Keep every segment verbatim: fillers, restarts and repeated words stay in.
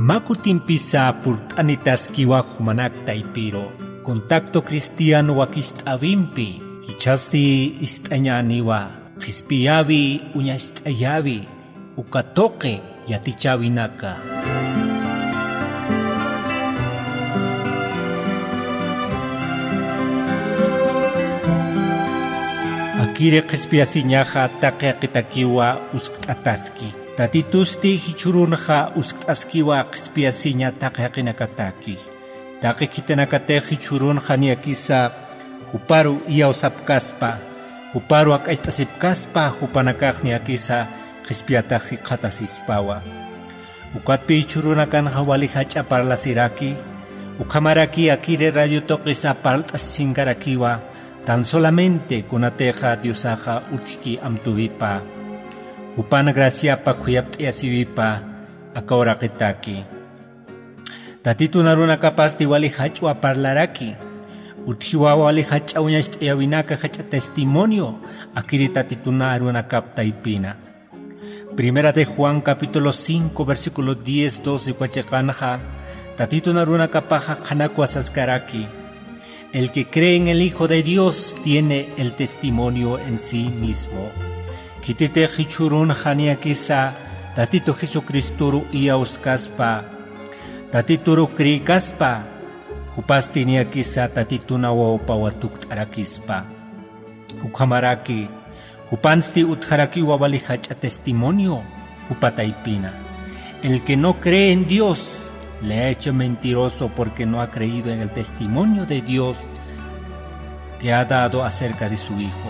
Makutimpisa purtanitas kiwa humanak taipiro. Contacto cristiano wakistabimpi. Hichasti istañaniwa. Hispiavi uñastayavi. Ukatoke yatichabinaka. Akire hispiasiñaja takeakitakiwa uskataski. Tatitusti hichurunja usktaskiwa hispiasiña takeakinakataki. Takekitenakate hichurunja niakisa uparu iausapkaspa. Uparu akaitasipkaspa hupanakak niakisa hispiataji katasispawa. Ukatpi hichurunakan hawali hacha parlasiraki. Ukamaraki akire radio toquisa parltasingarakiwa. Tan solamente kunateja diosaja utiki amtuvipa. Upana gracia pa kuyapti asivipa akora kitaki. Tatitu naruna capaz de wali hachua parlaraki. Utiwa wali hacha uñast yawinaka hacha testimonio. Akiri tatitu naruna capta ipina. Primera de Juan capítulo cinco versículo diez, doce cuachekanja. Tatitu naruna capaja kanakua saskaraki. El que cree en el Hijo de Dios tiene el testimonio en sí mismo. Kitite hichurun haniakisa, tatito Jesucristuru iauskaspa, tatituru krikaspa, hupastiniakisa tatituna wawapawatuk arakispa. Ukamaraki, hupansti utharaki wawalihacha testimonio, upataipina. El que no cree en Dios le ha hecho mentiroso porque no ha creído en el testimonio de Dios que ha dado acerca de su Hijo.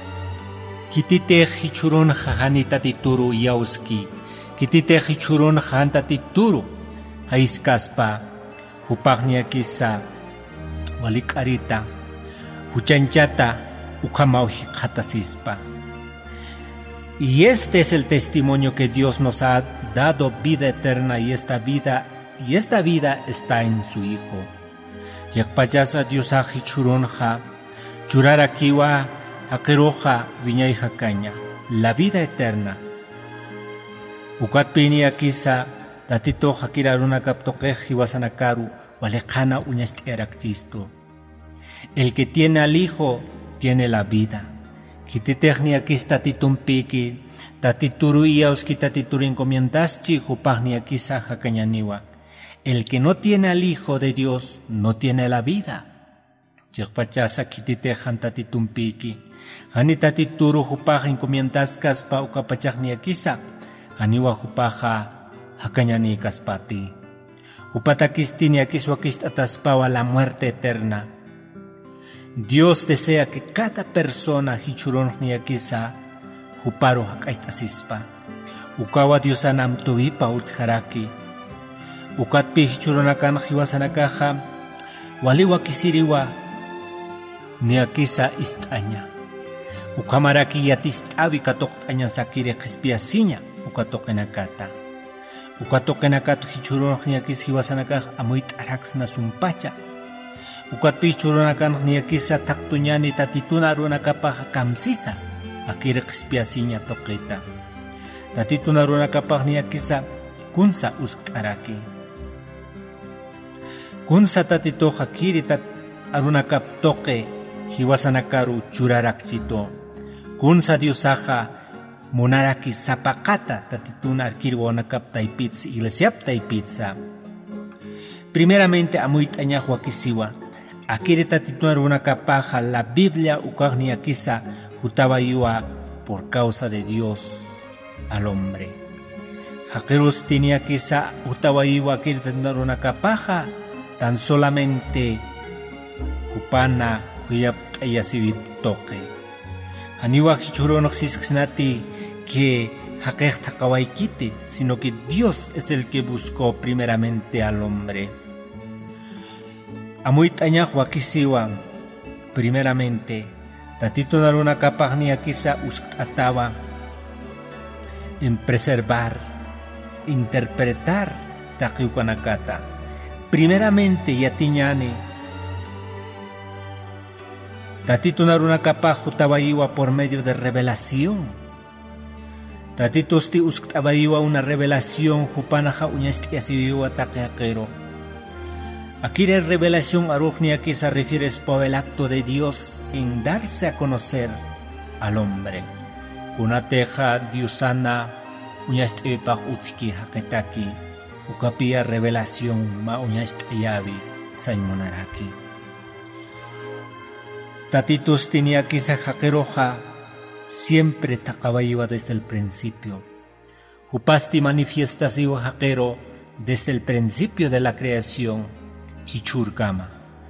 Kitite hichurun hahani tatituru yauski, kitite hichurun han tatituru haiskaspa, hupagniakisa, walikarita, huchanchata, ukamauhi hatasispa. Y este es el testimonio que Dios nos ha dado vida eterna y esta vida Y esta vida está en su Hijo. Yakpayasa Diosa hichurunja, churarakiwa, akeroja, viñaija caña, la vida eterna. Ukatpini akisa, tatito hakiraruna kaptokeji wasanakaru, walekana uñastierakchisto. El que tiene al Hijo, tiene la vida. Kititechni akis tatitumpiki, tatituru iauski tatituru encomiendaschi, jupagni akisa hakañaniwa. El que no tiene al Hijo de Dios no tiene la vida. Yekpachasa kititejan tatitumpiki. Hani tatituru hupaja encomiendaskas pa ukapachakni akisa. Haniwa hupaja hakañani kaspati. Upatakistini akiswakist ataspawa la muerte eterna. Dios desea que cada persona hichuronni akisa huparo hakaitasispa. Ukawa Diosanam tuvipa utharaki. Ukatpi hichuronakan hiwasanakaja waliwa kisiriwa niakisa istaña. Ukamaraki yatistavi katoktaña sakire kispiasiña ukatokenakata. Ukatokenakatu hichuron niakis hiwasanakaja amuit arax nasumpacha. Ukatpi hichuronakan niakisa taktuñani tatituna runakapaja kamsisa akire kispiasiña toketa. Tatituna runakapaja niakisa kunsa usktaraki. Kunsa tatito hakiri tat arunakap toke hiwasanakaru churarakchito. Kunsa diosaja monaraki zapakata tatituna arkirwanakap taipitsa iglesiap taipitsa. Primeramente amuitaña huakisiwa. Akiri tatituna arunakapaja la Biblia ukagni akisa hutabayua por causa de Dios al hombre. Hakirus tinia kisa hutabayua akiri tatituna arunakapaja tan solamente upana huyap ayasibip toque. Haniwa hichuronok sisknati que hakech takawaikiti, sino que Dios es el que buscó primeramente al hombre. Amuit añah wakisiwa, primeramente, tatito naruna kapagni akisa uskatawa en preservar, interpretar takiukanakata. Primeramente yatiñani tatito naruna kapaj utabayua por medio de revelación. Tatitosti usktavaiwa una revelación jupanaja uñasti asiviwa taqueaquero. Aquí la revelación arujnia que se refiere por el acto de Dios en darse a conocer al hombre. Una teja diosana uñasti pag utki haketaki. Ukapia revelación ma uñasti yavi sañmonaraki. Tatitos tenía quizá jaqueroja siempre taqabaiwa desde el principio. Upasti manifiesta siwa jaquero desde el principio de la creación. Hichurkama.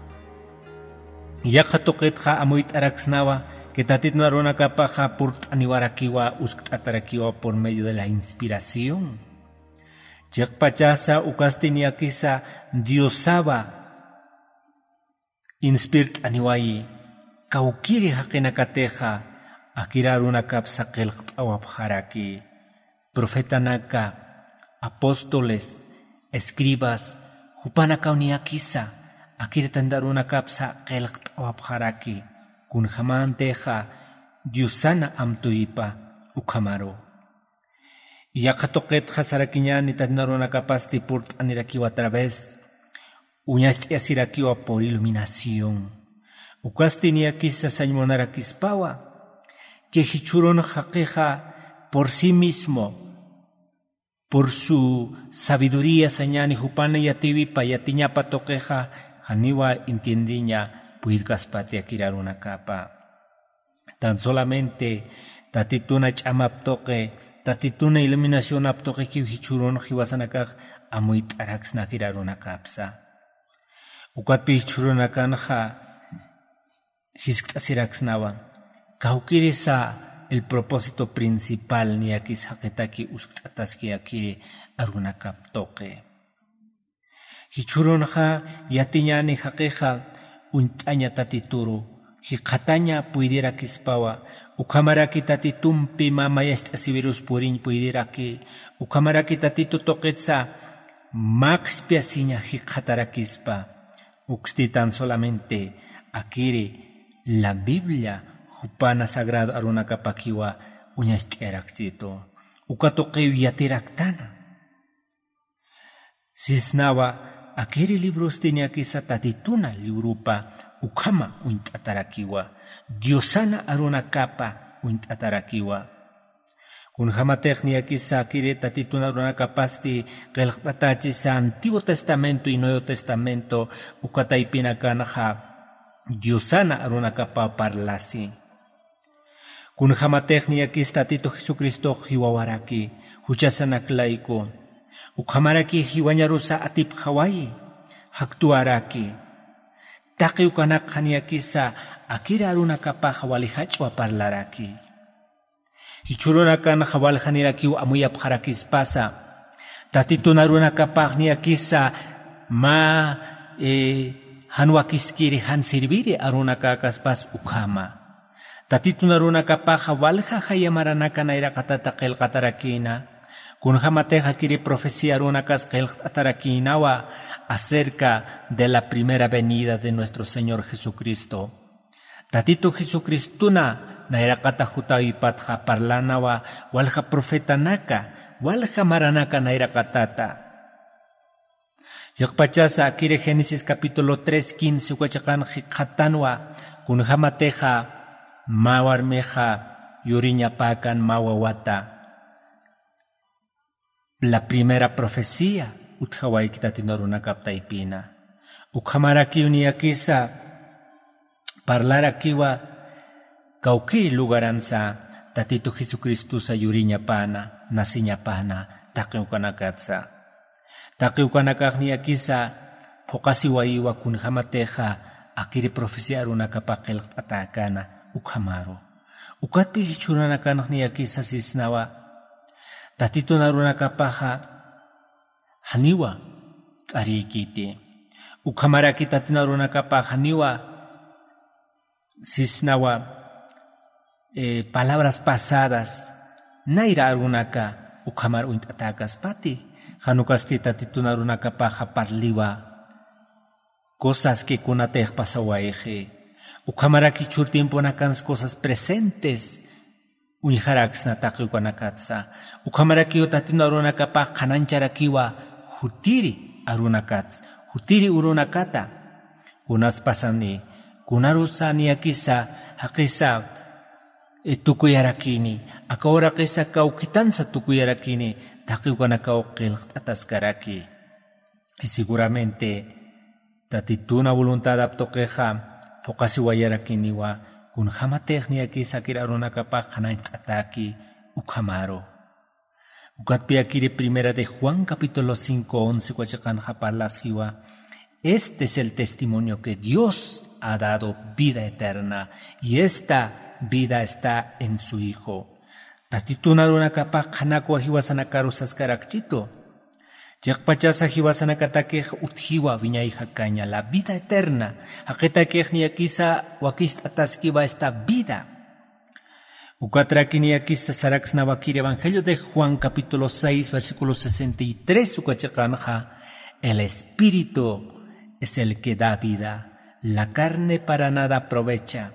Yaka toquetja amuit araxnawa que tatit narona capaja purt aniwarakiwa usktarakiwa por medio de la inspiración. Yakpachasa ukastinia quizá diosaba inspirt aniwayi. Kaukiri hakenakateja akiraruna kapsa kelqtawabharaki profeta naka apóstoles escribas hupanaka uniakisa akiritandaruna kapsa kelqtawabharaki kunjamanteja diosana amtuipa ukamaro yaqatoqetja sarakiñani tandaruna kapasti purt anirakiwa a través uñasti asirakiwa por iluminación. Ukastinia quizá sañmonarakispawa, que hichuron jaqueja por sí mismo, por su sabiduría sañani jupana yativi payatiñapa toqueja, haniwa entiendiña puidkaspati akirar una capa. Tan solamente tatituna chamaptoque, tatituna iluminación aptoque que hichuron jiwasanakaj amuit arax nakirar una capsa. Ukatpi hichuron akanja, Hiskasiraxnawa, kaukirisa el propósito principal ni aquí haketaki uskataski akiri arunakaptoque. Hichuronja yatiñani hakeja untaña tatituru, hikataña pudiera kispawa, ukamaraki tatitumpi mamayest asibirus purin pudiraki, ukamaraki tatitu toquetza, max piasiña hikatarakispa, uxti tan solamente akiri la Biblia jupana sagrado aruna kapakiwa uñasteraktito ukatoqew yatiraktana sisnawa akiri libros tenía quizá tatituna librupa ukama uintatarakiwa diosana aruna kapa uintatarakiwa kunjama technia quizá akiri tatituna aruna kapasti qelqtatachisa Antiguo Testamento y Nuevo Testamento ukataipinakanaja Diosana arunakapa parlasi. Kunjama technia kista tito Jesucristo hiwawaraki, huchasanaklaiko. Ukhamaraki hiwanyarusa atip Hawaii, haktuaraki. Taki ukanak kisa akira arunakapa hawalihachwa parlaraki. Hichurunakan hawalhaniraki amuyap harakis pasa. Tatito narunakapa kisa ma eh, Hanwakiskiri han serviri arunaka kaspas ukama. Tatituna runaka paja walja hayamaranaka naira katata qelqatarakina. Kunjamateja kiri profecía runakas qelqatarakinawa acerca de la primera venida de nuestro Señor Jesucristo. Tatito Jesucristuna naira kata jutawipatja parlanawa walja profeta naka walja maranaka naira katata. Yakpachasa akire Génesis capítulo tres, quince, huachakan jikatanwa, kunjamateja, mawarmeja, yuriñapakan, mawawata. La primera profecía, utjawai kitatinaruna kaptaipina. Ukhamaraki uniakisa, parlar akiwa, kauki lugaransa, tatito Jesucristo sa yuriñapana, nasiñapana, takiukanakatsa. Takiukanakakni akisa pokasiwaiwa kunjamateja akiri profecía runakapaqel atakana ukhamaro. Ukatpi hichuranakani akisa sisnawa tatito narunakapaja haniwa karikiti. Ukhamaraki tatina runakapaja haniwa sisnawa eh, palabras pasadas naira runaka ukhamar uint atakas pati. Hanukastita titunarunaka paja parliwa cosas que kunatej pasawaeje. Ukamaraki chur tiempo nakans cosas presentes unijaraksna taqiwanakatsa ukamarakiwa tatino arunakapa qanancharakiwa hutiri arunakats hutiri urunakata kunas pasani kunarusani akisa haqisa tukuyarakini akawara qisa kaukitansa tukuyarakini taqiwanakau qilq'ataskaraki y seguramente tatituna voluntad aptoqeja pokasiwayarakiniwa kun hamatejni akisa kirarunakapa qananch'ataki ukhamaro ukatpi akiri primera de Juan capítulo cinco once kuachiqan hapalasjiwa. Este es el testimonio que Dios ha dado vida eterna y esta vida está en su Hijo. Tatitunarunakapa qhanakwa hiwasanakaru saskarakchito. Yaqpachasa hiwasanakatakej utjiwa viñayja caña la vida eterna. Haqitakej niakisa wakistataskiwa esta vida. Ukatraki niakisa saraksnawakiri Evangelio de Juan capítulo seis versículo sesenta y tres ukachaqanja. El Espíritu es el que da vida, la carne para nada aprovecha.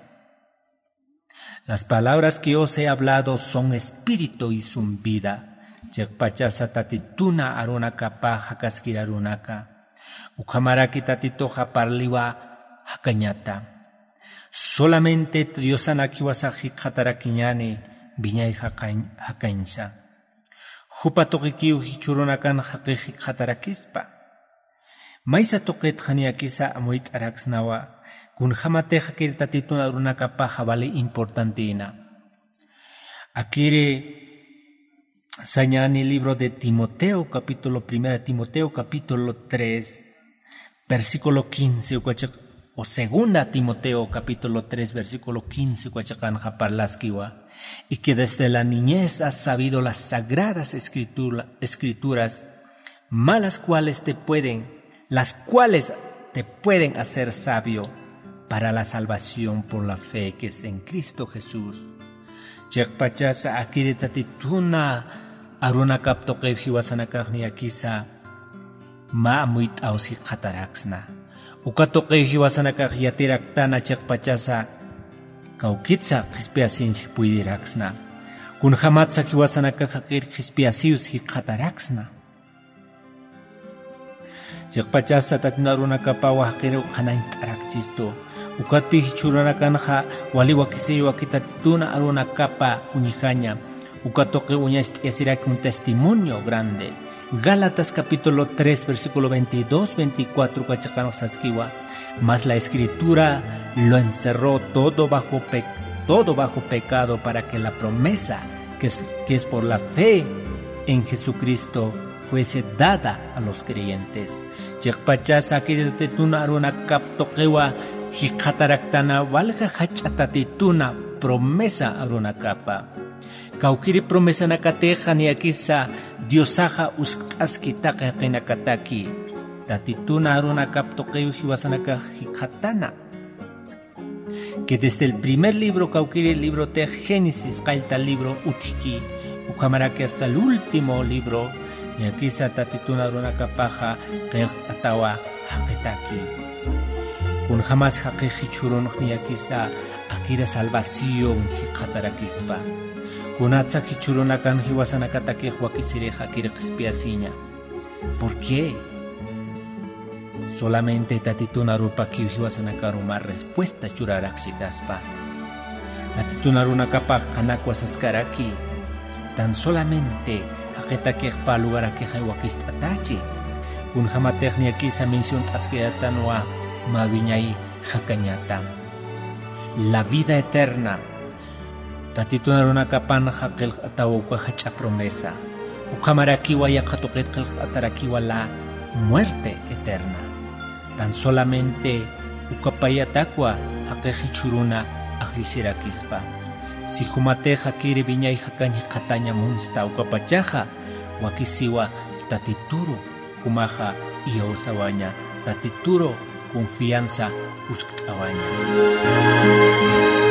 Las palabras que os he hablado son espíritu y son vida. Yekpachasa tatituna arunakapa hakaskirarunaka. Ukamaraki tatitoja parliwa hakanyata. Solamente triosanakiwasaji hatarakiñani viñay hakansha. Hupatokikiu hichurunakan hakiji hatarakispa. Maisa toqet khaniakisa amuit araksnawa kun hamateja kirtatituna runakapa vale importantina. Akire sañani libro de Timoteo capítulo primero Timoteo capítulo tres versículo quince o segunda Timoteo capítulo tres versículo quince kuachakan haparlaskiwa y que desde la niñez has sabido las sagradas escritura, escrituras malas cuales te pueden las cuales te pueden hacer sabio para la salvación por la fe que es en Cristo Jesús. Yekpachasa akiritatituna arunakaptoqev hiwasanakaqni akisa ma amuit ausi qataraksna. Ukatoqev hiwasanakaq yatiraktana chekpachasa kaukitsa qispiasinchi puidiraksna. Kun hamatsa hiwasanakaq akir qispiasius hiqataraksna. Yekpachasa tatinarunakapa wahqiru qanayt'arakchisto ukatpi hichuranakanqa waliwakisiri wakitatituna arunakapa unijaña ukatoqi uñast'yasiraki un testimonio grande. Gálatas capítulo tres versículo veintidós veinticuatro kachaqan saskiwa. Mas la escritura lo encerró todo bajo pe todo bajo pecado para que la promesa que es, que es por la fe en Jesucristo fuese dada a los creyentes. Yekpachasa kiritatituna arunakaptoqewa hiqataraktana walga hachatatituna promesa arunakapa. Kaukiri promesa nakateja niakisa Diosaja usk'askitaqa qinakataki. Tatituna arunakaptoqewa hiwasanaka hiqatana. Que desde el primer libro kaukiri el libro de Génesis qailta libro utiki ukamaraki hasta el último libro y aquí se tatituna runakapaja qeq atawa haqitaki. Kun jamás haqiji churun ni aquí está akira salvación hiqatarakispa. Kunatsa hichurunakan hiwasanakataki huakisireja akira qispiasiña. ¿Por qué? Solamente tatituna rupaki hiwasanakaru respuesta churaraksitaspa. Tatituna runakapaj kanakwasaskaraaki. Tan solamente haqitakej pa lugar akej wakistatachi. Kun hamatejni aquí sa mención taskeatanwa maviñay hakañata. La vida eterna. Tatituna runakapan haqil atawuka hacha promesa. Ukamarakiwa yakatuqit qil atarakiwa la muerte eterna. Tan solamente ukapayatakwa haqeji churuna ajrisirakispa. Si humateja kiri viñay hakañi qataña munsta ukapachaja wakisiwa tatituro kumaja y osawaña tatituro confianza usktawaña.